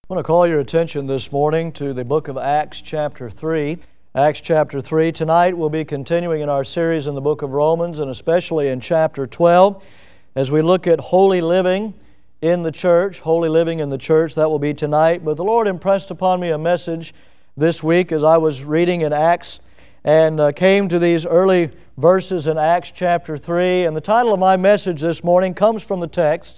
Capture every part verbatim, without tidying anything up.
I want to call your attention this morning to the book of Acts chapter three. Acts chapter three. Tonight we'll be continuing in our series in the book of Romans, and especially in chapter twelve, as we look at holy living in the church. Holy living in the church, that will be tonight. But the Lord impressed upon me a message this week as I was reading in Acts and uh, came to these early verses in Acts chapter three. And the title of my message this morning comes from the text,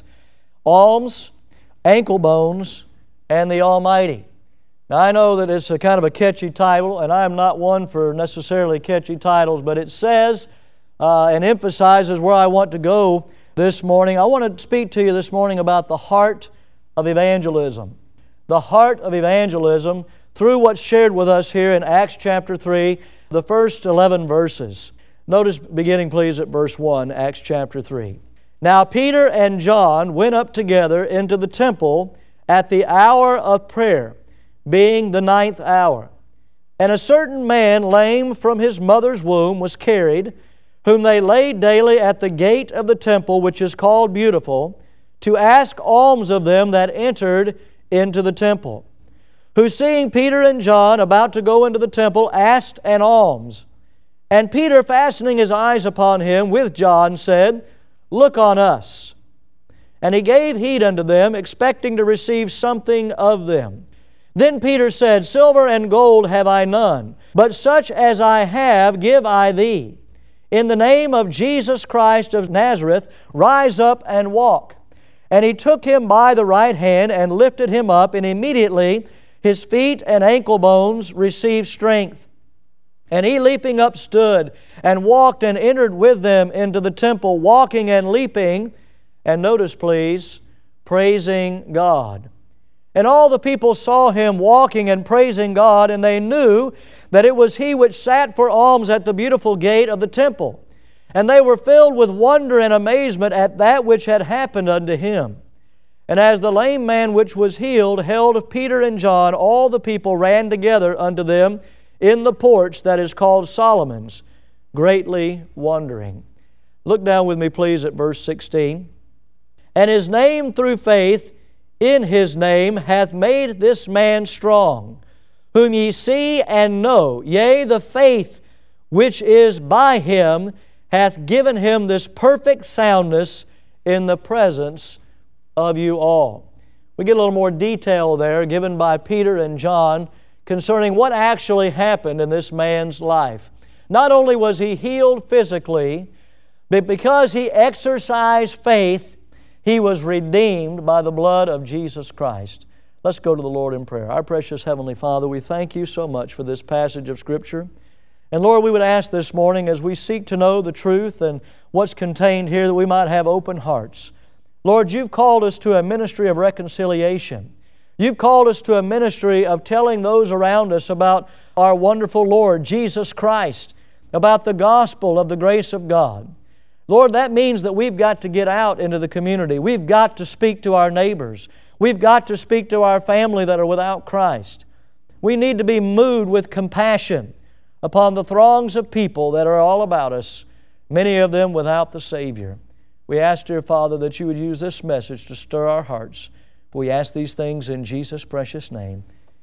Alms, Ankle Bones, and the Almighty. Now I know that it's a kind of a catchy title, and I am not one for necessarily catchy titles, but it says uh, and emphasizes where I want to go this morning. I want to speak to you this morning about the heart of evangelism. The heart of evangelism through what's shared with us here in Acts chapter three, the first eleven verses. Notice beginning please at verse one, Acts chapter three. Now Peter and John went up together into the temple at the hour of prayer, being the ninth hour. And a certain man, lame from his mother's womb, was carried, whom they laid daily at the gate of the temple, which is called Beautiful, to ask alms of them that entered into the temple. Who, seeing Peter and John about to go into the temple, asked an alms. And Peter, fastening his eyes upon him with John, said, Look on us. And he gave heed unto them, expecting to receive something of them. Then Peter said, Silver and gold have I none, but such as I have give I thee. In the name of Jesus Christ of Nazareth, rise up and walk. And he took him by the right hand and lifted him up, and immediately his feet and ankle bones received strength. And he leaping up stood, and walked and entered with them into the temple, walking and leaping, and notice, please, praising God. And all the people saw him walking and praising God, and they knew that it was he which sat for alms at the beautiful gate of the temple. And they were filled with wonder and amazement at that which had happened unto him. And as the lame man which was healed held Peter and John, all the people ran together unto them in the porch that is called Solomon's, greatly wondering. Look down with me, please, at verse sixteen. And his name through faith in his name hath made this man strong, whom ye see and know. Yea, the faith which is by him hath given him this perfect soundness in the presence of you all. We get a little more detail there given by Peter and John concerning what actually happened in this man's life. Not only was he healed physically, but because he exercised faith, he was redeemed by the blood of Jesus Christ. Let's go to the Lord in prayer. Our precious Heavenly Father, we thank You so much for this passage of Scripture. And Lord, we would ask this morning as we seek to know the truth and what's contained here that we might have open hearts. Lord, You've called us to a ministry of reconciliation. You've called us to a ministry of telling those around us about our wonderful Lord, Jesus Christ, about the gospel of the grace of God. Lord, that means that we've got to get out into the community. We've got to speak to our neighbors. We've got to speak to our family that are without Christ. We need to be moved with compassion upon the throngs of people that are all about us, many of them without the Savior. We ask, dear Father, that You would use this message to stir our hearts. We ask these things in Jesus' precious name.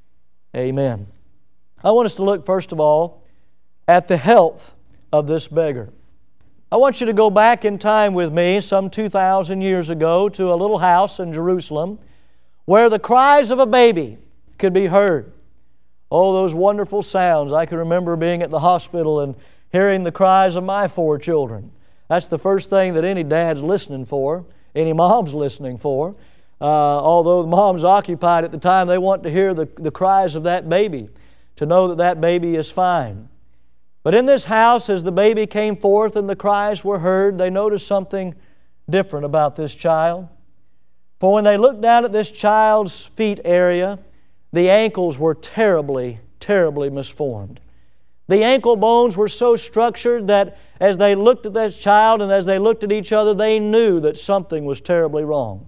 Amen. I want us to look, first of all, at the health of this beggar. I want you to go back in time with me some two thousand years ago to a little house in Jerusalem where the cries of a baby could be heard. Oh, those wonderful sounds. I can remember being at the hospital and hearing the cries of my four children. That's the first thing that any dad's listening for, any mom's listening for. Uh, although the mom's occupied at the time, they want to hear the, the cries of that baby, to know that that baby is fine. But in this house, as the baby came forth and the cries were heard, they noticed something different about this child. For when they looked down at this child's feet area, the ankles were terribly, terribly misformed. The ankle bones were so structured that as they looked at this child and as they looked at each other, they knew that something was terribly wrong.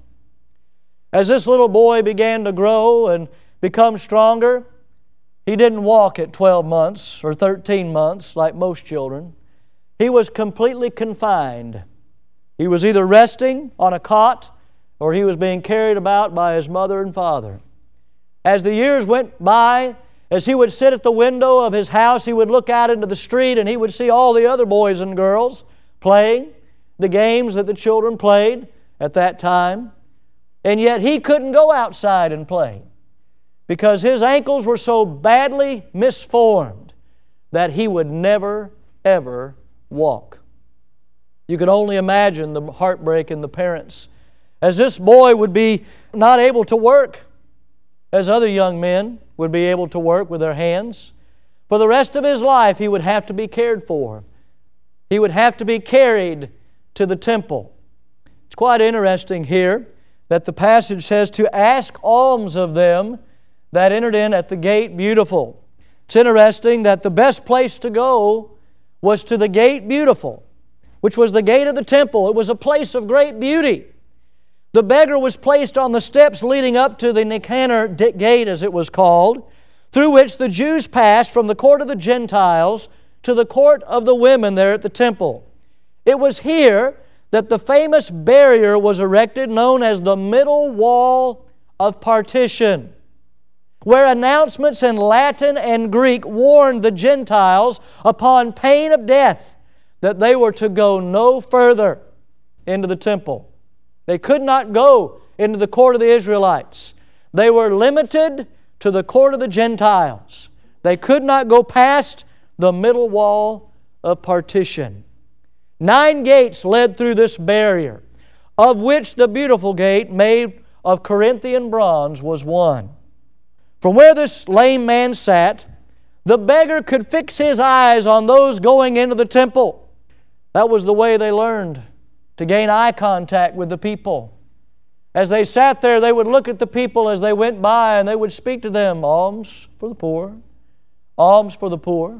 As this little boy began to grow and become stronger, he didn't walk at twelve months or thirteen months like most children. He was completely confined. He was either resting on a cot or he was being carried about by his mother and father. As the years went by, as he would sit at the window of his house, he would look out into the street and he would see all the other boys and girls playing the games that the children played at that time. And yet he couldn't go outside and play because his ankles were so badly misformed that he would never, ever walk. You can only imagine the heartbreak in the parents as this boy would be not able to work as other young men would be able to work with their hands. For the rest of his life, he would have to be cared for. He would have to be carried to the temple. It's quite interesting here that the passage says to ask alms of them that entered in at the gate beautiful. It's interesting that the best place to go was to the gate beautiful, which was the gate of the temple. It was a place of great beauty. The beggar was placed on the steps leading up to the Nicanor gate, as it was called, through which the Jews passed from the court of the Gentiles to the court of the women there at the temple. It was here that the famous barrier was erected known as the middle wall of partition, where announcements in Latin and Greek warned the Gentiles upon pain of death that they were to go no further into the temple. They could not go into the court of the Israelites. They were limited to the court of the Gentiles. They could not go past the middle wall of partition. Nine gates led through this barrier, of which the beautiful gate made of Corinthian bronze was one. From where this lame man sat, the beggar could fix his eyes on those going into the temple. That was the way they learned to gain eye contact with the people. As they sat there, they would look at the people as they went by and they would speak to them, alms for the poor, alms for the poor.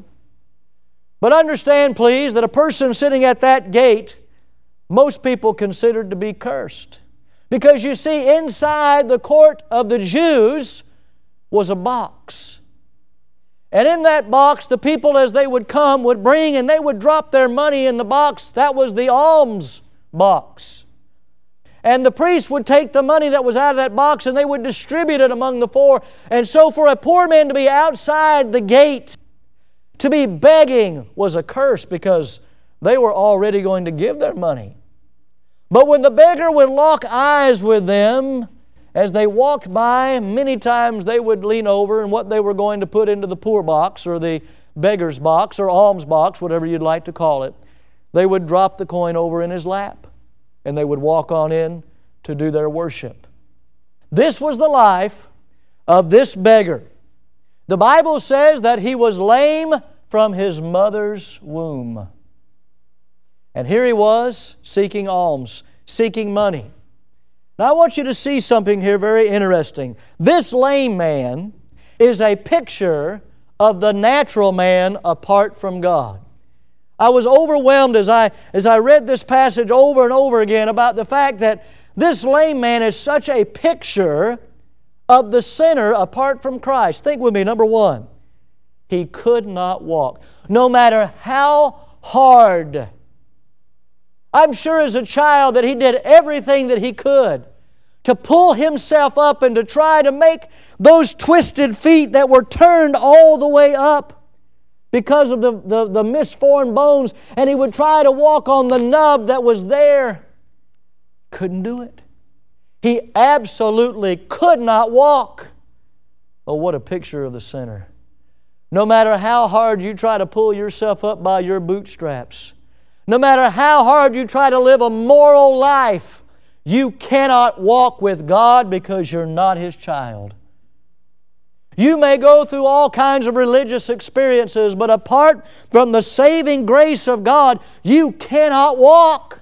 But understand, please, that a person sitting at that gate, most people considered to be cursed. Because you see, inside the court of the Jews was a box. And in that box, the people as they would come would bring and they would drop their money in the box. That was the alms box. And the priest would take the money that was out of that box and they would distribute it among the poor. And so for a poor man to be outside the gate, to be begging, was a curse because they were already going to give their money. But when the beggar would lock eyes with them, as they walked by, many times they would lean over and what they were going to put into the poor box or the beggar's box or alms box, whatever you'd like to call it, they would drop the coin over in his lap and they would walk on in to do their worship. This was the life of this beggar. The Bible says that he was lame from his mother's womb. And here he was seeking alms, seeking money. Now I want you to see something here very interesting. This lame man is a picture of the natural man apart from God. I was overwhelmed as I, as I read this passage over and over again about the fact that this lame man is such a picture of the sinner apart from Christ. Think with me, number one, he could not walk. No matter how hard. I'm sure as a child that he did everything that he could to pull himself up and to try to make those twisted feet that were turned all the way up because of the, the, the misformed bones, and he would try to walk on the nub that was there. Couldn't do it. He absolutely could not walk. Oh, what a picture of the sinner. No matter how hard you try to pull yourself up by your bootstraps, no matter how hard you try to live a moral life, you cannot walk with God because you're not His child. You may go through all kinds of religious experiences, but apart from the saving grace of God, you cannot walk.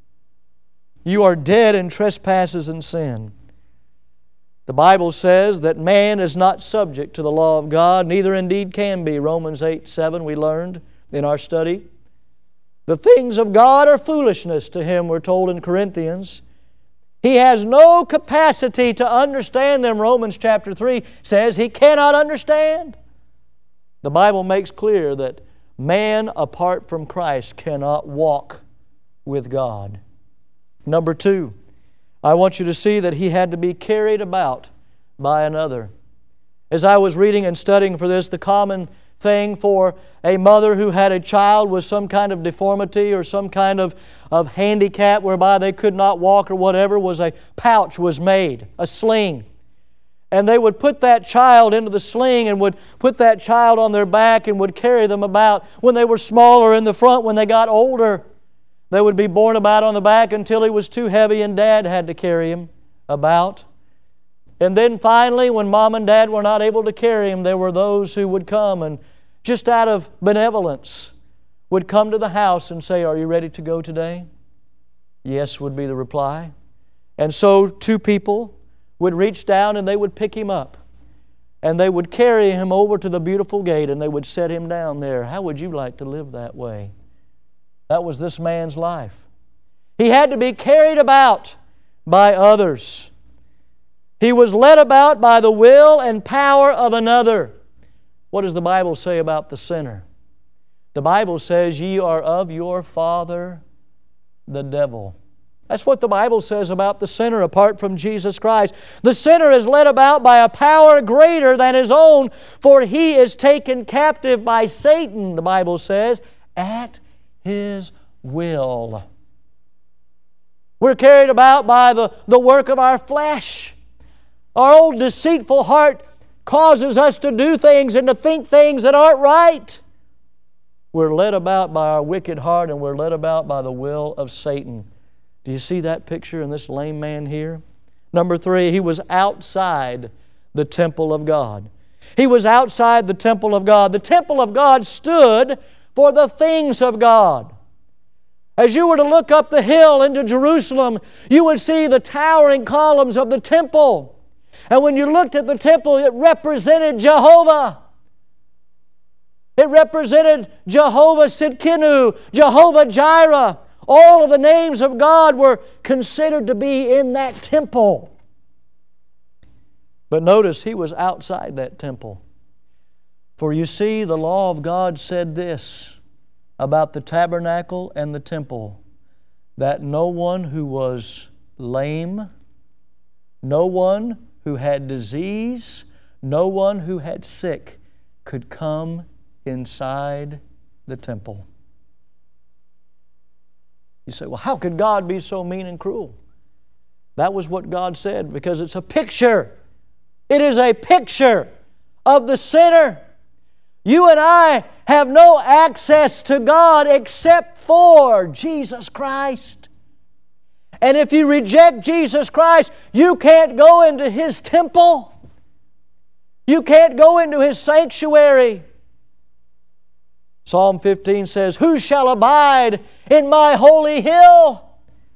You are dead in trespasses and sin. The Bible says that man is not subject to the law of God, neither indeed can be. Romans eight seven we learned in our study. The things of God are foolishness to him, we're told in Corinthians. He has no capacity to understand them. Romans chapter three says he cannot understand. The Bible makes clear that man apart from Christ cannot walk with God. Number two, I want you to see that he had to be carried about by another. As I was reading and studying for this, the common thing for a mother who had a child with some kind of deformity or some kind of, of handicap whereby they could not walk or whatever was a pouch was made, a sling. And they would put that child into the sling and would put that child on their back and would carry them about. When they were smaller in the front, when they got older, they would be borne about on the back until he was too heavy and Dad had to carry him about. And then finally, when Mom and Dad were not able to carry him, there were those who would come and just out of benevolence would come to the house and say, "Are you ready to go today?" "Yes," would be the reply. And so two people would reach down and they would pick him up. And they would carry him over to the beautiful gate and they would set him down there. How would you like to live that way? That was this man's life. He had to be carried about by others. He was led about by the will and power of another. What does the Bible say about the sinner? The Bible says, "Ye are of your father, the devil." That's what the Bible says about the sinner apart from Jesus Christ. The sinner is led about by a power greater than his own, for he is taken captive by Satan, the Bible says, at his will. We're carried about by the, the work of our flesh. Our old deceitful heart causes us to do things and to think things that aren't right. We're led about by our wicked heart and we're led about by the will of Satan. Do you see that picture in this lame man here? Number three, he was outside the temple of God. He was outside the temple of God. The temple of God stood for the things of God. As you were to look up the hill into Jerusalem, you would see the towering columns of the temple. And when you looked at the temple, it represented Jehovah. It represented Jehovah Sidkenu, Jehovah Jireh. All of the names of God were considered to be in that temple. But notice he was outside that temple. For you see, the law of God said this about the tabernacle and the temple, that no one who was lame, no one who had disease, no one who had sick could come inside the temple. You say, well, how could God be so mean and cruel? That was what God said, because it's a picture. It is a picture of the sinner. You and I have no access to God except for Jesus Christ. And if you reject Jesus Christ, you can't go into His temple. You can't go into His sanctuary. Psalm fifteen says, "Who shall abide in my holy hill?"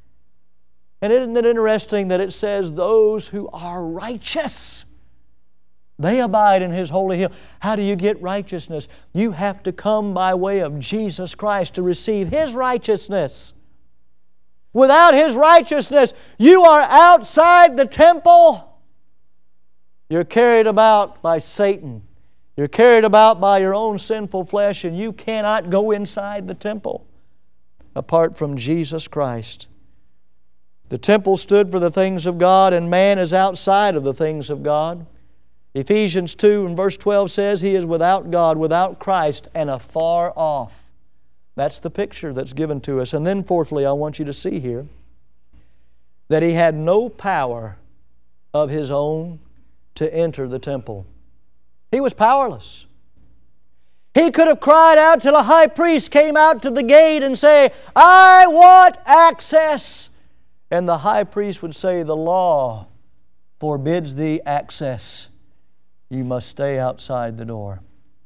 And isn't it interesting that it says, those who are righteous, they abide in His holy hill. How do you get righteousness? You have to come by way of Jesus Christ to receive His righteousness. Without His righteousness, you are outside the temple. You're carried about by Satan. You're carried about by your own sinful flesh, and you cannot go inside the temple apart from Jesus Christ. The temple stood for the things of God, and man is outside of the things of God. Ephesians two and verse twelve says, "He is without God, without Christ, and afar off." That's the picture that's given to us. And then fourthly, I want you to see here that he had no power of his own to enter the temple. He was powerless. He could have cried out till a high priest came out to the gate and say, "I want access." And the high priest would say, "The law forbids thee access. You must stay outside the door."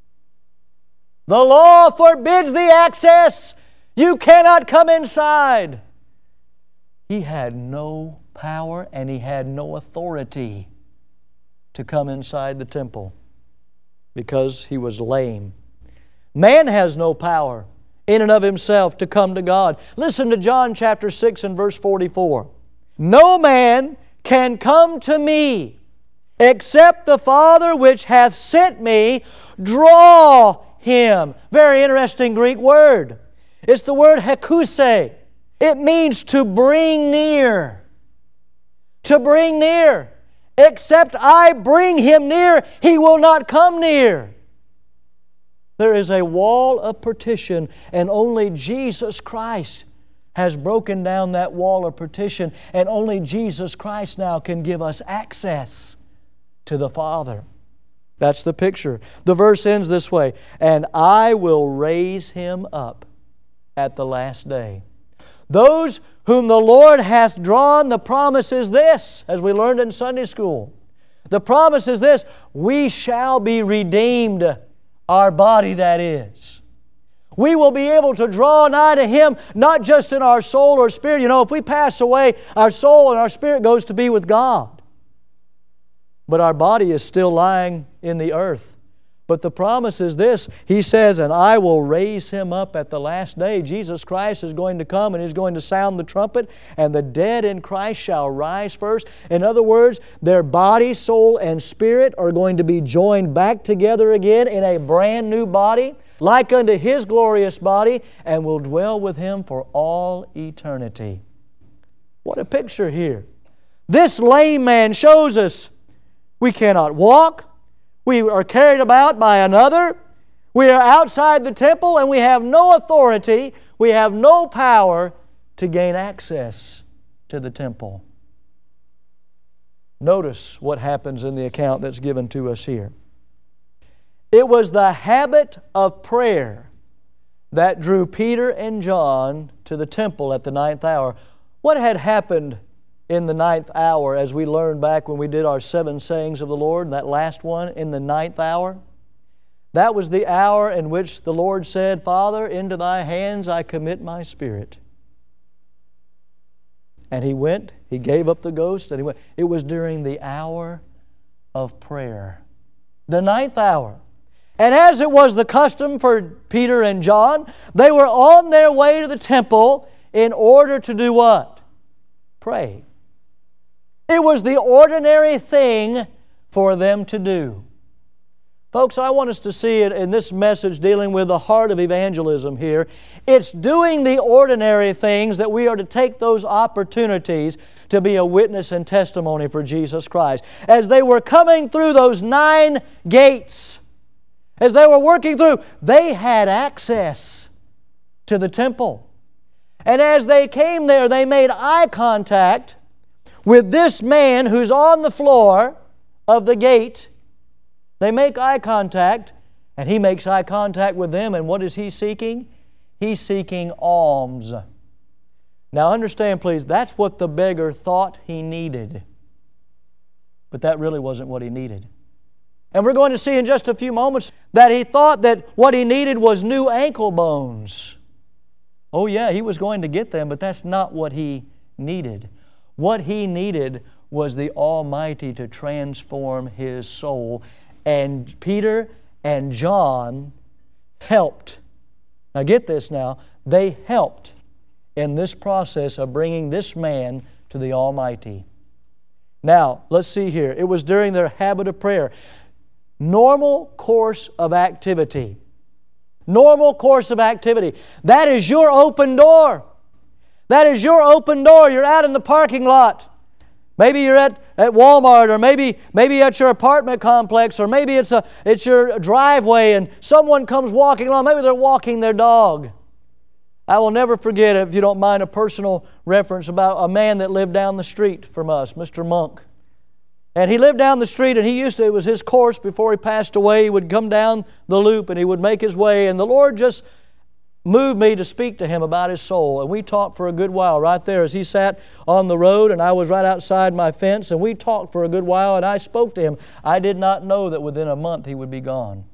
The law forbids thee access. You cannot come inside. He had no power and he had no authority to come inside the temple because he was lame. Man has no power in and of himself to come to God. Listen to John chapter six and verse forty-four. "No man can come to me except the Father which hath sent me draw him." Very interesting Greek word. It's the word hekuse. It means to bring near. To bring near. Except I bring him near, he will not come near. There is a wall of partition, and only Jesus Christ has broken down that wall of partition, and only Jesus Christ now can give us access to the Father. That's the picture. The verse ends this way, and I will raise him up at the last day. Those whom the Lord hath drawn, the promise is this, as we learned in Sunday school. The promise is this, we shall be redeemed, our body that is. We will be able to draw nigh to Him, not just in our soul or spirit. You know, if we pass away, our soul and our spirit goes to be with God. But our body is still lying in the earth. But the promise is this, He says, and I will raise him up at the last day. Jesus Christ is going to come and He's going to sound the trumpet, and the dead in Christ shall rise first. In other words, their body, soul, and spirit are going to be joined back together again in a brand new body, like unto His glorious body, and will dwell with Him for all eternity. What a picture here. This lame man shows us we cannot walk. We are carried about by another. We are outside the temple and we have no authority, we have no power to gain access to the temple. Notice what happens in the account that's given to us here. It was the habit of prayer that drew Peter and John to the temple at the ninth hour. What had happened in the ninth hour, as we learned back when we did our seven sayings of the Lord, that last one in the ninth hour? That was the hour in which the Lord said, Father, into Thy hands I commit my spirit. And He went, He gave up the ghost, and He went. It was during the hour of prayer. The ninth hour. And as it was the custom for Peter and John, they were on their way to the temple in order to do what? Pray. It was the ordinary thing for them to do. Folks, I want us to see it in this message dealing with the heart of evangelism here. It's doing the ordinary things that we are to take those opportunities to be a witness and testimony for Jesus Christ. As they were coming through those nine gates, as they were working through, they had access to the temple. And as they came there, they made eye contact with this man who's on the floor of the gate. They make eye contact, and he makes eye contact with them, and what is he seeking? He's seeking alms. Now understand, please, that's what the beggar thought he needed. But that really wasn't what he needed. And we're going to see in just a few moments that he thought that what he needed was new ankle bones. Oh yeah, he was going to get them, but that's not what he needed. What he needed was the Almighty to transform his soul. And Peter and John helped. Now get this now. They helped in this process of bringing this man to the Almighty. Now, let's see here. It was during their habit of prayer. Normal course of activity. Normal course of activity. That is your open door. That is your open door. You're out in the parking lot. Maybe you're at, at Walmart, or maybe maybe at your apartment complex, or maybe it's a it's your driveway and someone comes walking along. Maybe they're walking their dog. I will never forget, if you don't mind, a personal reference about a man that lived down the street from us, Mister Monk. And he lived down the street, and he used to, it was his course before he passed away, he would come down the loop and he would make his way, and the Lord just moved me to speak to him about his soul. And we talked for a good while right there as he sat on the road, and I was right outside my fence, and we talked for a good while, and I spoke to him. I did not know that within a month he would be gone.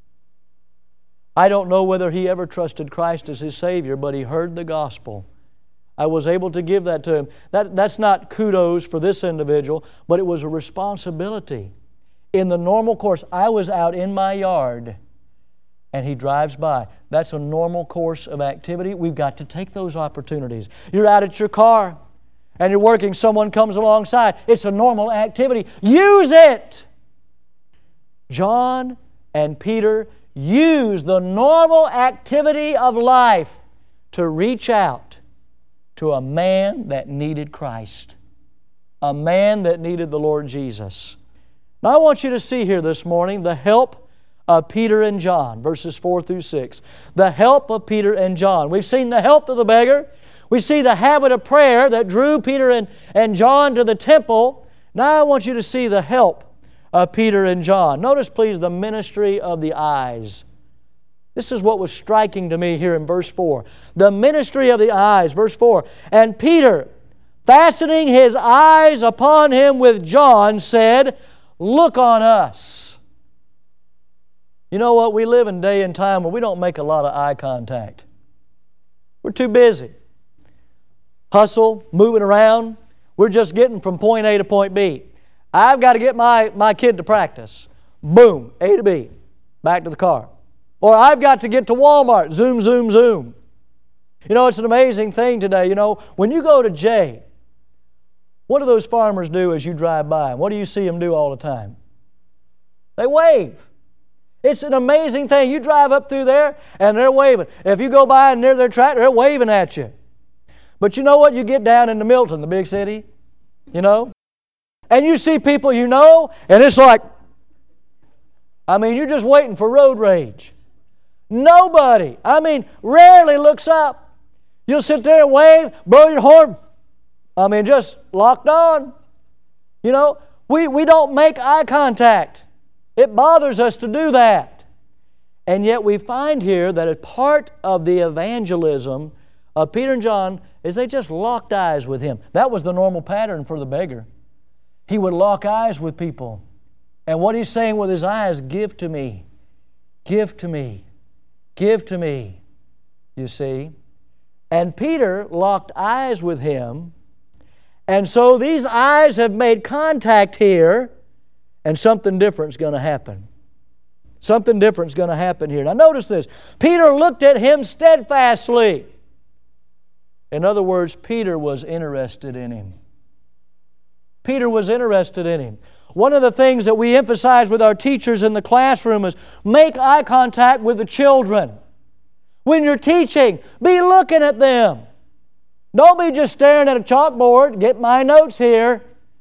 I don't know whether he ever trusted Christ as his Savior, but he heard the gospel. I was able to give that to him. That, that's not kudos for this individual, but it was a responsibility. In the normal course, I was out in my yard, and he drives by. That's a normal course of activity. We've got to take those opportunities. You're out at your car, and you're working. Someone comes alongside. It's a normal activity. Use it! John and Peter used the normal activity of life to reach out to a man that needed Christ. a man that needed the Lord Jesus. Now I want you to see here this morning the help of Peter and John, verses four through six. The help of Peter and John. We've seen the health of the beggar. We see the habit of prayer that drew Peter and, and John to the temple. Now I want you to see the help of Peter and John. Notice please the ministry of the eyes. This is what was striking to me here in verse four. The ministry of the eyes, verse four. And Peter, fastening his eyes upon him with John, said, "Look on us." You know what? We live in a day and time where we don't make a lot of eye contact. We're too busy. Hustle, moving around. We're just getting from point A to point B. I've got to get my, my kid to practice. Boom, A to B, back to the car. Or I've got to get to Walmart. Zoom, zoom, zoom. You know, it's an amazing thing today. You know, when you go to J, what do those farmers do as you drive by? What do you see them do all the time? They wave. It's an amazing thing. You drive up through there and they're waving. If you go by and near their tractor, they're waving at you. But you know what? You get down into Milton, the big city, you know, and you see people you know, and it's like, I mean, you're just waiting for road rage. Nobody, I mean, rarely looks up. You'll sit there and wave, blow your horn. I mean, just locked on. You know, we, we don't make eye contact. It bothers us to do that. And yet we find here that a part of the evangelism of Peter and John is they just locked eyes with Him. That was the normal pattern for the beggar. He would lock eyes with people. And what he's saying with his eyes, give to me, give to me, give to me, you see. And Peter locked eyes with him. And so these eyes have made contact here, and something different is going to happen. Something different is going to happen here. Now notice this. Peter looked at him steadfastly. In other words, Peter was interested in him. Peter was interested in him. One of the things that we emphasize with our teachers in the classroom is make eye contact with the children. When you're teaching, be looking at them. Don't be just staring at a chalkboard, get my notes here.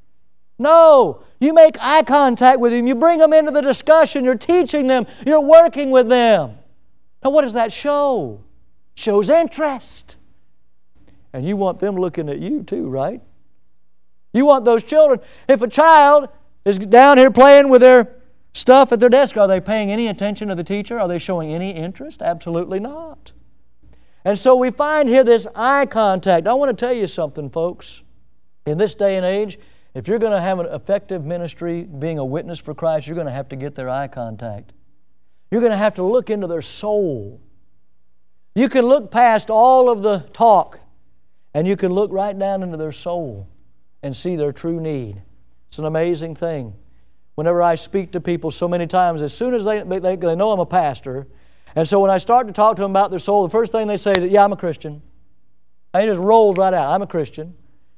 No, you make eye contact with them. You bring them into the discussion. You're teaching them. You're working with them. Now what does that show? It shows interest. And you want them looking at you too, right? You want those children. If a child is down here playing with their stuff at their desk, are they paying any attention to the teacher? Are they showing any interest? Absolutely not. And so we find here this eye contact. I want to tell you something, folks. In this day and age, if you're going to have an effective ministry, being a witness for Christ, you're going to have to get their eye contact. You're going to have to look into their soul. You can look past all of the talk, and you can look right down into their soul and see their true need. It's an amazing thing. Whenever I speak to people so many times, as soon as they, they, they know I'm a pastor, and so when I start to talk to them about their soul, the first thing they say is, yeah, I'm a Christian. And it just rolls right out, I'm a Christian.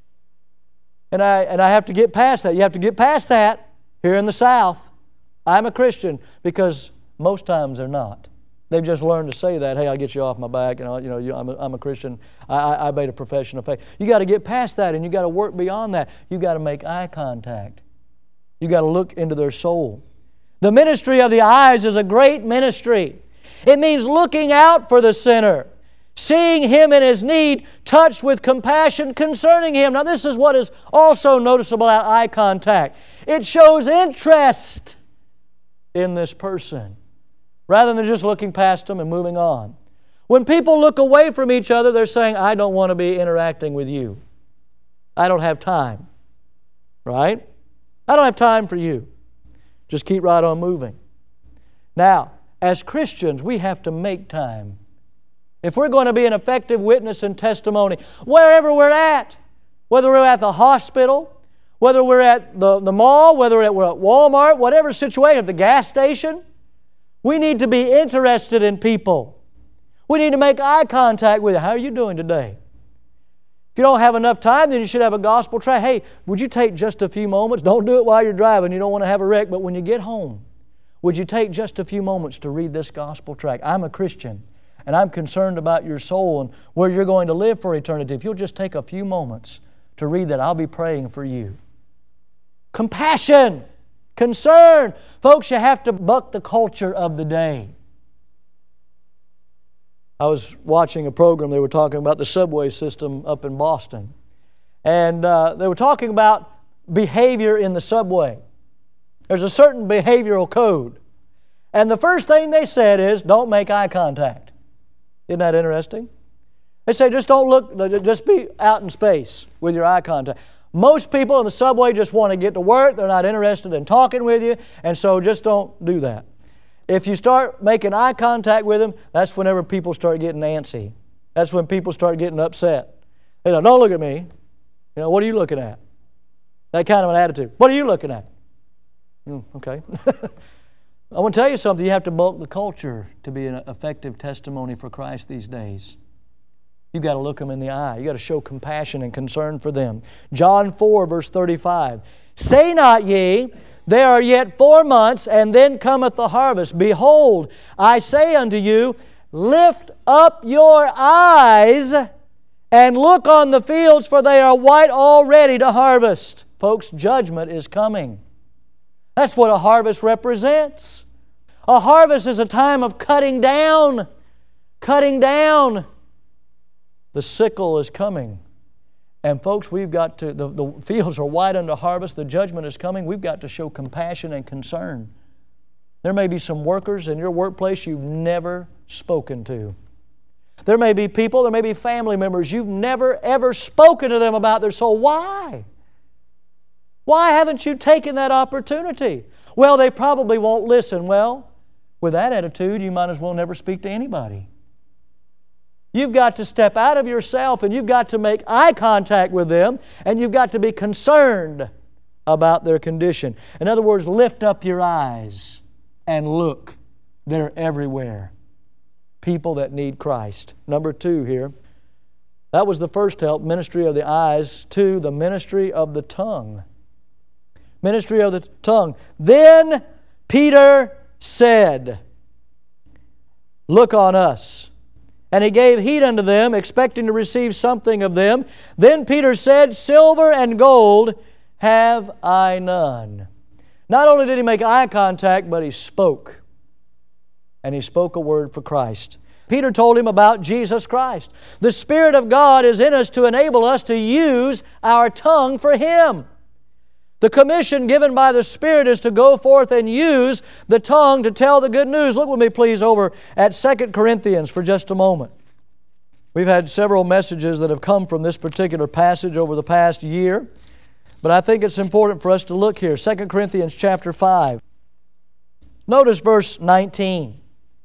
And I, and I have to get past that. You have to get past that here in the South. I'm a Christian, because most times they're not. They've just learned to say that, hey, I'll get you off my back, and you know, you, I'm, a, I'm a Christian. I, I, I made a profession of faith. You got to get past that, and you got to work beyond that. You got to make eye contact. You got to look into their soul. The ministry of the eyes is a great ministry. It means looking out for the sinner, seeing him in his need, touched with compassion concerning him. Now this is what is also noticeable about eye contact. It shows interest in this person, rather than just looking past them and moving on. When people look away from each other, they're saying, I don't want to be interacting with you. I don't have time. Right? I don't have time for you. Just keep right on moving. Now, as Christians, we have to make time. If we're going to be an effective witness and testimony, wherever we're at, whether we're at the hospital, whether we're at the, the mall, whether we're at Walmart, whatever situation, at the gas station, we need to be interested in people. We need to make eye contact with them. How are you doing today? If you don't have enough time, then you should have a gospel tract. Hey, would you take just a few moments? Don't do it while you're driving. You don't want to have a wreck. But when you get home, would you take just a few moments to read this gospel tract? I'm a Christian, and I'm concerned about your soul and where you're going to live for eternity. If you'll just take a few moments to read that, I'll be praying for you. Compassion, concern. Folks, you have to buck the culture of the day. I was watching a program, they were talking about the subway system up in Boston. And uh, they were talking about behavior in the subway. There's a certain behavioral code. And the first thing they said is, don't make eye contact. Isn't that interesting? They say, just don't look, just be out in space with your eye contact. Most people in the subway just want to get to work. They're not interested in talking with you, and so just don't do that. If you start making eye contact with them, that's whenever people start getting antsy. That's when people start getting upset. They go, don't look at me. You know, what are you looking at? That kind of an attitude. What are you looking at? Mm, okay. I want to tell you something. You have to bulk the culture to be an effective testimony for Christ these days. You've got to look them in the eye. You've got to show compassion and concern for them. John four, verse thirty-five. Say not ye, there are yet four months, and then cometh the harvest. Behold, I say unto you, lift up your eyes and look on the fields, for they are white already to harvest. Folks, judgment is coming. That's what a harvest represents. A harvest is a time of cutting down. Cutting down. The sickle is coming. And folks, we've got to, the, the fields are white unto harvest, the judgment is coming. We've got to show compassion and concern. There may be some workers in your workplace you've never spoken to. There may be people, there may be family members you've never ever spoken to them about their soul. Why? Why haven't you taken that opportunity? Well, they probably won't listen. Well, with that attitude, you might as well never speak to anybody. You've got to step out of yourself and you've got to make eye contact with them and you've got to be concerned about their condition. In other words, lift up your eyes and look. They're everywhere. People that need Christ. Number two here. That was the first help, ministry of the eyes. Two, the ministry of the tongue. Ministry of the tongue. Then Peter said, look on us. And he gave heed unto them, expecting to receive something of them. Then Peter said, silver and gold have I none. Not only did he make eye contact, but he spoke. And he spoke a word for Christ. Peter told him about Jesus Christ. The Spirit of God is in us to enable us to use our tongue for Him. The commission given by the Spirit is to go forth and use the tongue to tell the good news. Look with me, please, over at Second Corinthians for just a moment. We've had several messages that have come from this particular passage over the past year, but I think it's important for us to look here. Second Corinthians chapter five. Notice verse nineteen.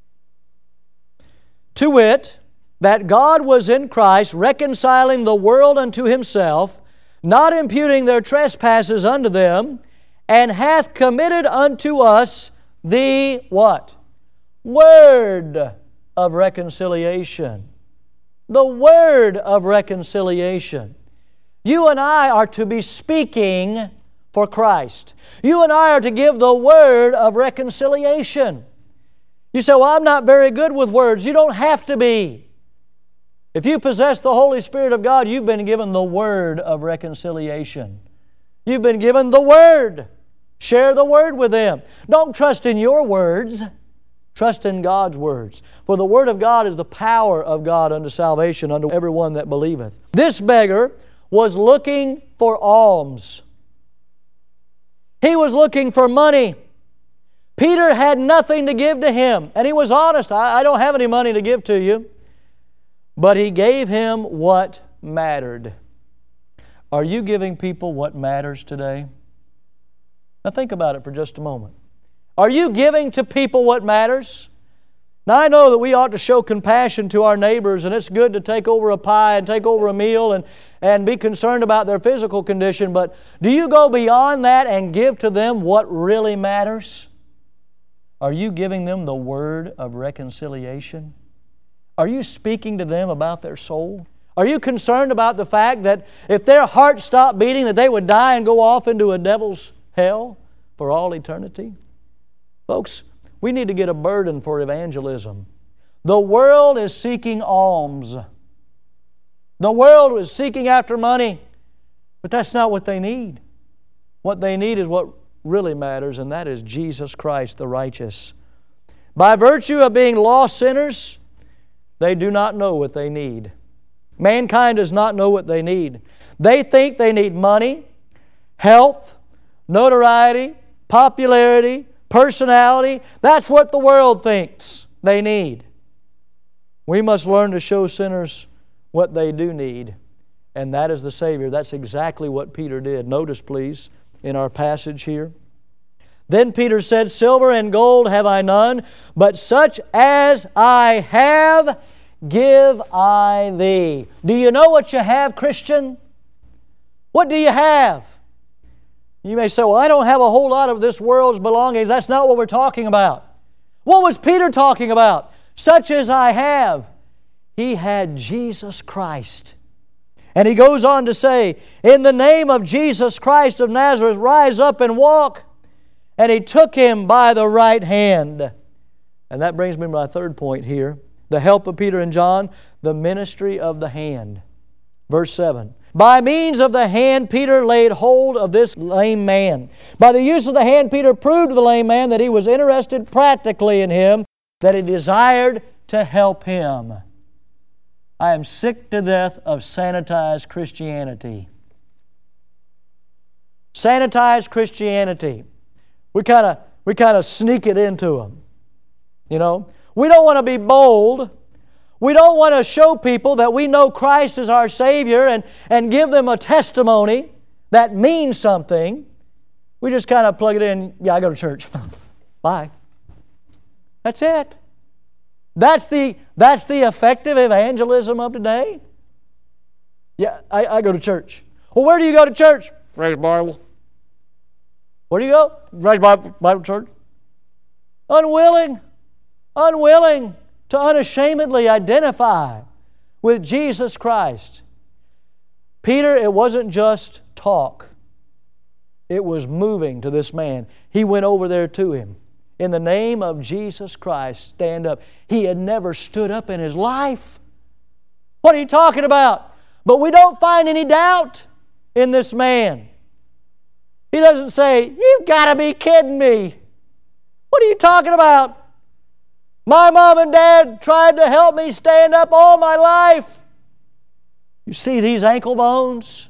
To wit, that God was in Christ reconciling the world unto Himself, not imputing their trespasses unto them, and hath committed unto us the what? Word of reconciliation. The word of reconciliation. You and I are to be speaking for Christ. You and I are to give the word of reconciliation. You say, well, I'm not very good with words. You don't have to be. If you possess the Holy Spirit of God, you've been given the word of reconciliation. You've been given the word. Share the word with them. Don't trust in your words. Trust in God's words. For the word of God is the power of God unto salvation unto everyone that believeth. This beggar was looking for alms. He was looking for money. Peter had nothing to give to him. And he was honest. I, I don't have any money to give to you. But he gave him what mattered. Are you giving people what matters today? Now think about it for just a moment. Are you giving to people what matters? Now I know that we ought to show compassion to our neighbors, and it's good to take over a pie and take over a meal and, and be concerned about their physical condition, but do you go beyond that and give to them what really matters? Are you giving them the word of reconciliation? Are you speaking to them about their soul? Are you concerned about the fact that if their heart stopped beating, that they would die and go off into a devil's hell for all eternity? Folks, we need to get a burden for evangelism. The world is seeking alms. The world is seeking after money, but that's not what they need. What they need is what really matters, and that is Jesus Christ, the righteous. By virtue of being lost sinners, they do not know what they need. Mankind does not know what they need. They think they need money, health, notoriety, popularity, personality. That's what the world thinks they need. We must learn to show sinners what they do need, and that is the Savior. That's exactly what Peter did. Notice, please, in our passage here. Then Peter said, Silver and gold have I none, but such as I have, give I thee. Do you know what you have, Christian? What do you have? You may say, well, I don't have a whole lot of this world's belongings. That's not what we're talking about. What was Peter talking about? Such as I have. He had Jesus Christ. And he goes on to say, in the name of Jesus Christ of Nazareth, rise up and walk. And he took him by the right hand. And that brings me to my third point here. The help of Peter and John, the ministry of the hand. Verse seven. By means of the hand, Peter laid hold of this lame man. By the use of the hand, Peter proved to the lame man that he was interested practically in him, that he desired to help him. I am sick to death of sanitized Christianity. Sanitized Christianity. We kind of we kind of sneak it into them. You know, we don't want to be bold. We don't want to show people that we know Christ is our Savior and, and give them a testimony that means something. We just kind of plug it in, yeah, I go to church. Bye. That's it. That's the, that's the effective evangelism of today. Yeah, I, I go to church. Well, where do you go to church? Praise Bible. Where do you go? Praise Bible, Bible church. Unwilling. Unwilling to unashamedly identify with Jesus Christ. Peter, it wasn't just talk. It was moving to this man. He went over there to him. In the name of Jesus Christ, stand up. He had never stood up in his life. What are you talking about? But we don't find any doubt in this man. He doesn't say, you've got to be kidding me. What are you talking about? My mom and dad tried to help me stand up all my life. You see these ankle bones?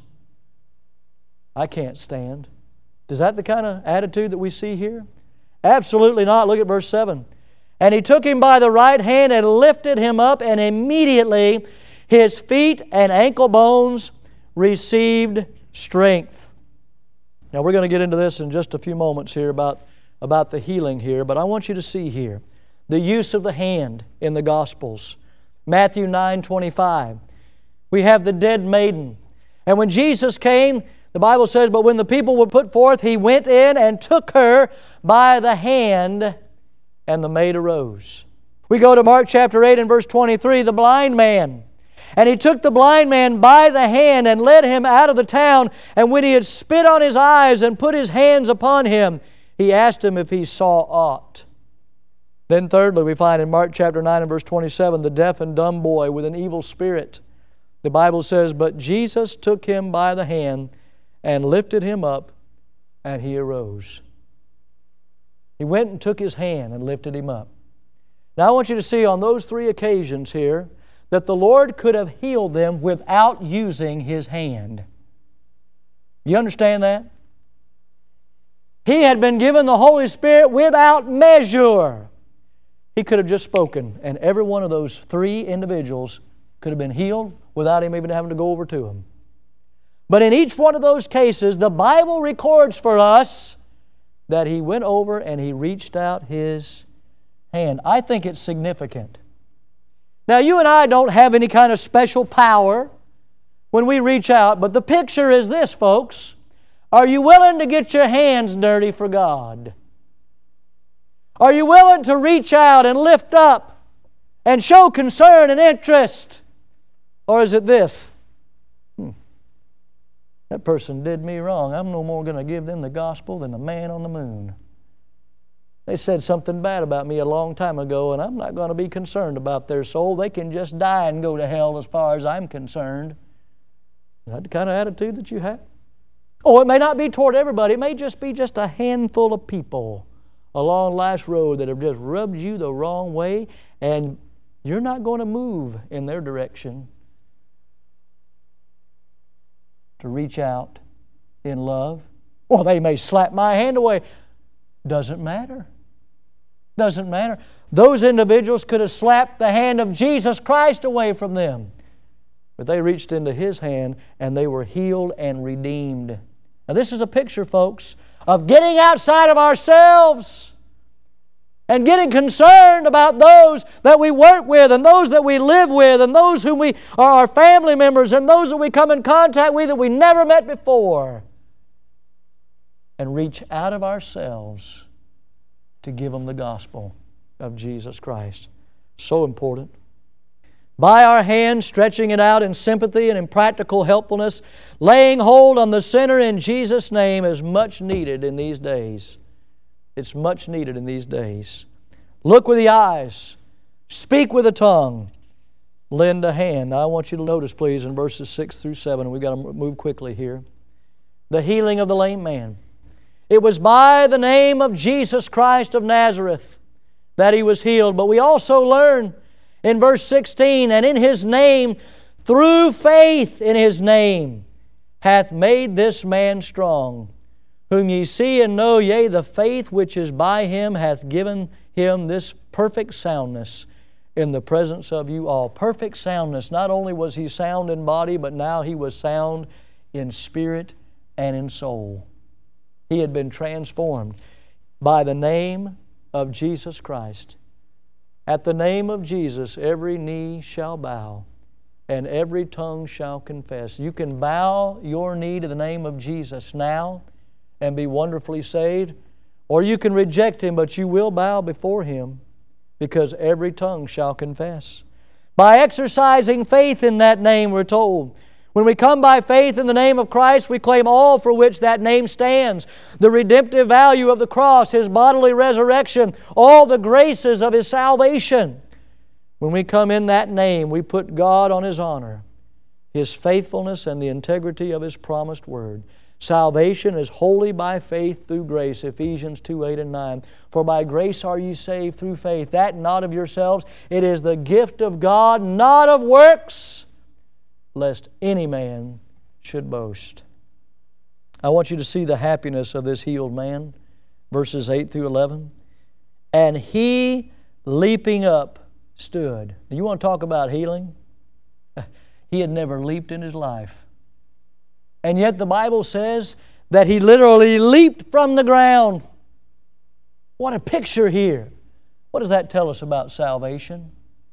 I can't stand. Is that the kind of attitude that we see here? Absolutely not. Look at verse seven. And he took him by the right hand and lifted him up, and immediately his feet and ankle bones received strength. Now we're going to get into this in just a few moments here about, about the healing here, but I want you to see here the use of the hand in the Gospels. Matthew nine twenty-five. We have the dead maiden. And when Jesus came, the Bible says, but when the people were put forth, He went in and took her by the hand, and the maid arose. We go to Mark chapter eight and verse twenty-three, the blind man. And He took the blind man by the hand and led him out of the town. And when He had spit on his eyes and put His hands upon him, He asked him if he saw aught. Then thirdly, we find in Mark chapter nine and verse twenty-seven, the deaf and dumb boy with an evil spirit. The Bible says, but Jesus took him by the hand and lifted him up, and he arose. He went and took his hand and lifted him up. Now I want you to see on those three occasions here that the Lord could have healed them without using His hand. You understand that? He had been given the Holy Spirit without measure. He could have just spoken, and every one of those three individuals could have been healed without Him even having to go over to them. But in each one of those cases, the Bible records for us that He went over and He reached out His hand. I think it's significant. Now, you and I don't have any kind of special power when we reach out, but the picture is this, folks. Are you willing to get your hands dirty for God? Are you willing to reach out and lift up and show concern and interest? Or is it this? Hmm. That person did me wrong. I'm no more going to give them the gospel than the man on the moon. They said something bad about me a long time ago, and I'm not going to be concerned about their soul. They can just die and go to hell as far as I'm concerned. Is that the kind of attitude that you have? Oh, it may not be toward everybody. It may just be just a handful of people along life's road that have just rubbed you the wrong way, and you're not going to move in their direction to reach out in love. Well, they may slap my hand away. Doesn't matter. Doesn't matter. Those individuals could have slapped the hand of Jesus Christ away from them. But they reached into His hand and they were healed and redeemed. Now this is a picture, folks, of getting outside of ourselves and getting concerned about those that we work with and those that we live with and those who we are our family members and those that we come in contact with that we never met before. And reach out of ourselves to give them the gospel of Jesus Christ. So important. By our hand, stretching it out in sympathy and in practical helpfulness, laying hold on the sinner in Jesus' name is much needed in these days. It's much needed in these days. Look with the eyes. Speak with the tongue. Lend a hand. Now I want you to notice, please, in verses six through seven, we've got to move quickly here. The healing of the lame man. It was by the name of Jesus Christ of Nazareth that he was healed. But we also learn in verse sixteen, and in His name, through faith in His name, hath made this man strong, whom ye see and know, yea, the faith which is by Him hath given him this perfect soundness in the presence of you all. Perfect soundness. Not only was he sound in body, but now he was sound in spirit and in soul. He had been transformed by the name of Jesus Christ. At the name of Jesus, every knee shall bow and every tongue shall confess. You can bow your knee to the name of Jesus now and be wonderfully saved, or you can reject Him, but you will bow before Him because every tongue shall confess. By exercising faith in that name, we're told, when we come by faith in the name of Christ, we claim all for which that name stands. The redemptive value of the cross, His bodily resurrection, all the graces of His salvation. When we come in that name, we put God on His honor, His faithfulness, and the integrity of His promised word. Salvation is wholly by faith through grace, Ephesians two, eight and nine. For by grace are ye saved through faith, that not of yourselves. It is the gift of God, not of works, lest any man should boast. I want you to see the happiness of this healed man. Verses eight through eleven. And he, leaping up, stood. You want to talk about healing? He had never leaped in his life. And yet the Bible says that he literally leaped from the ground. What a picture here. What does that tell us about salvation?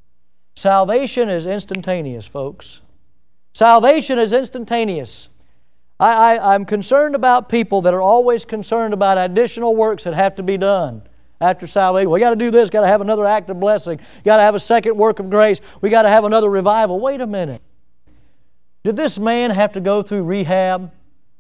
Salvation is instantaneous, folks. Salvation is instantaneous. I, I, I'm concerned about people that are always concerned about additional works that have to be done after salvation. We got to do this, got to have another act of blessing, got to have a second work of grace, we got to have another revival. Wait a minute. Did this man have to go through rehab?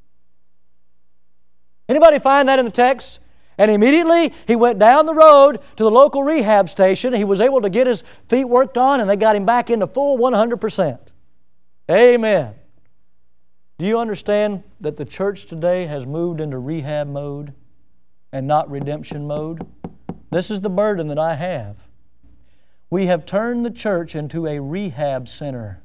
Anybody find that in the text? And immediately he went down the road to the local rehab station. He was able to get his feet worked on and they got him back into full one hundred percent. Amen. Do you understand that the church today has moved into rehab mode and not redemption mode? This is the burden that I have. We have turned the church into a rehab center.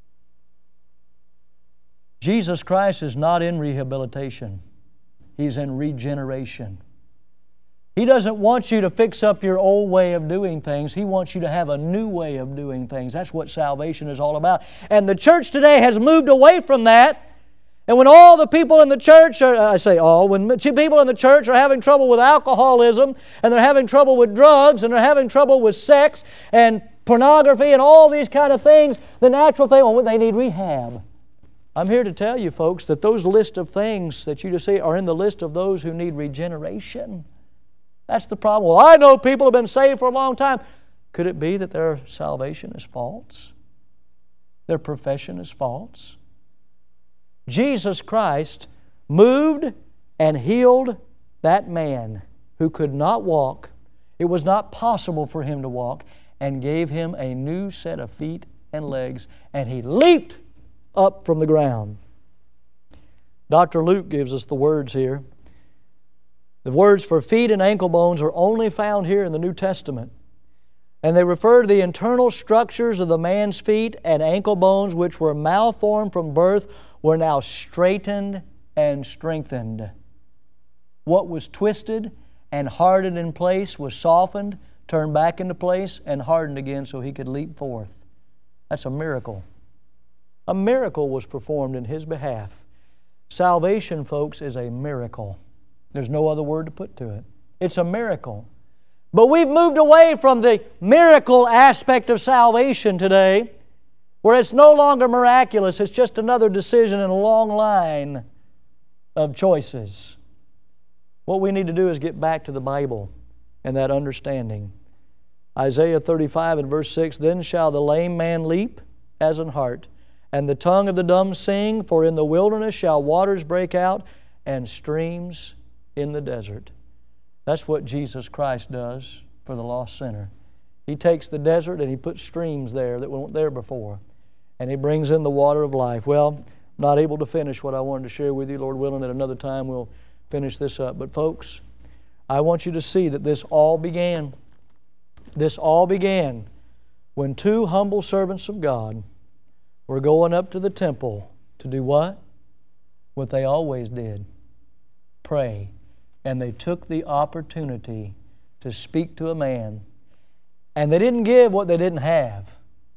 Jesus Christ is not in rehabilitation. He's in regeneration. He doesn't want you to fix up your old way of doing things. He wants you to have a new way of doing things. That's what salvation is all about. And the church today has moved away from that. And when all the people in the church are, I say all, when people in the church are having trouble with alcoholism, and they're having trouble with drugs, and they're having trouble with sex, and pornography, and all these kind of things, the natural thing, well, they need rehab. I'm here to tell you, folks, that those list of things that you just see are in the list of those who need regeneration. That's the problem. Well, I know people have been saved for a long time. Could it be that their salvation is false? Their profession is false? Jesus Christ moved and healed that man who could not walk. It was not possible for him to walk, and gave him a new set of feet and legs, and he leaped up from the ground. Doctor Luke gives us the words here. The words for feet and ankle bones are only found here in the New Testament. And they refer to the internal structures of the man's feet and ankle bones, which were malformed from birth, were now straightened and strengthened. What was twisted and hardened in place was softened, turned back into place, and hardened again so he could leap forth. That's a miracle. A miracle was performed in his behalf. Salvation, folks, is a miracle. There's no other word to put to it. It's a miracle. But we've moved away from the miracle aspect of salvation today, where it's no longer miraculous. It's just another decision in a long line of choices. What we need to do is get back to the Bible and that understanding. Isaiah thirty-five and verse six, "Then shall the lame man leap as an hart, and the tongue of the dumb sing, for in the wilderness shall waters break out, and streams in the desert." That's what Jesus Christ does for the lost sinner. He takes the desert and He puts streams there that weren't there before. And He brings in the water of life. Well, I'm not able to finish what I wanted to share with you. Lord willing, at another time we'll finish this up. But folks, I want you to see that this all began. This all began when two humble servants of God were going up to the temple to do what? What they always did. Pray. And they took the opportunity to speak to a man. And they didn't give what they didn't have.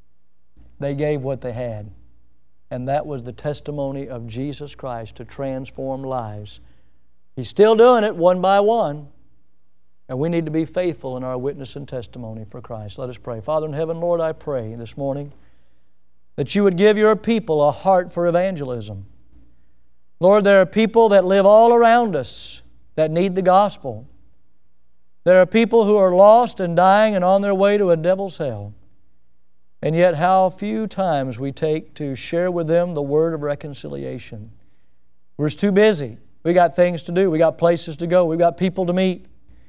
They gave what they had. And that was the testimony of Jesus Christ to transform lives. He's still doing it one by one. And we need to be faithful in our witness and testimony for Christ. Let us pray. Father in heaven, Lord, I pray this morning that You would give Your people a heart for evangelism. Lord, there are people that live all around us that need the gospel. There are people who are lost and dying and on their way to a devil's hell. And yet how few times we take to share with them the word of reconciliation. We're just too busy. We got things to do. We got places to go. We've got people to meet.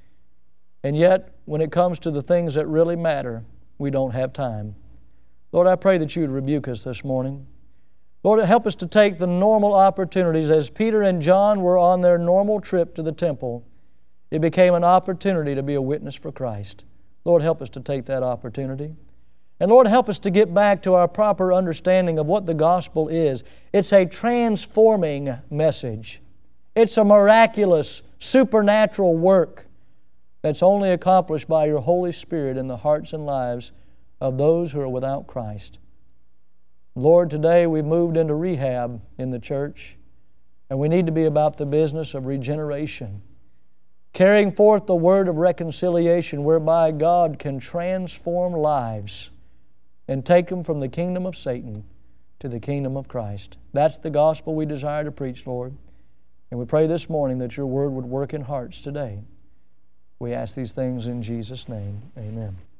And yet, when it comes to the things that really matter, we don't have time. Lord, I pray that You would rebuke us this morning. Lord, help us to take the normal opportunities. As Peter and John were on their normal trip to the temple, it became an opportunity to be a witness for Christ. Lord, help us to take that opportunity. And Lord, help us to get back to our proper understanding of what the gospel is. It's a transforming message. It's a miraculous, supernatural work that's only accomplished by Your Holy Spirit in the hearts and lives of those who are without Christ. Lord, today we've moved into rehab in the church, and we need to be about the business of regeneration, carrying forth the word of reconciliation whereby God can transform lives and take them from the kingdom of Satan to the kingdom of Christ. That's the gospel we desire to preach, Lord. And we pray this morning that Your word would work in hearts today. We ask these things in Jesus' name. Amen.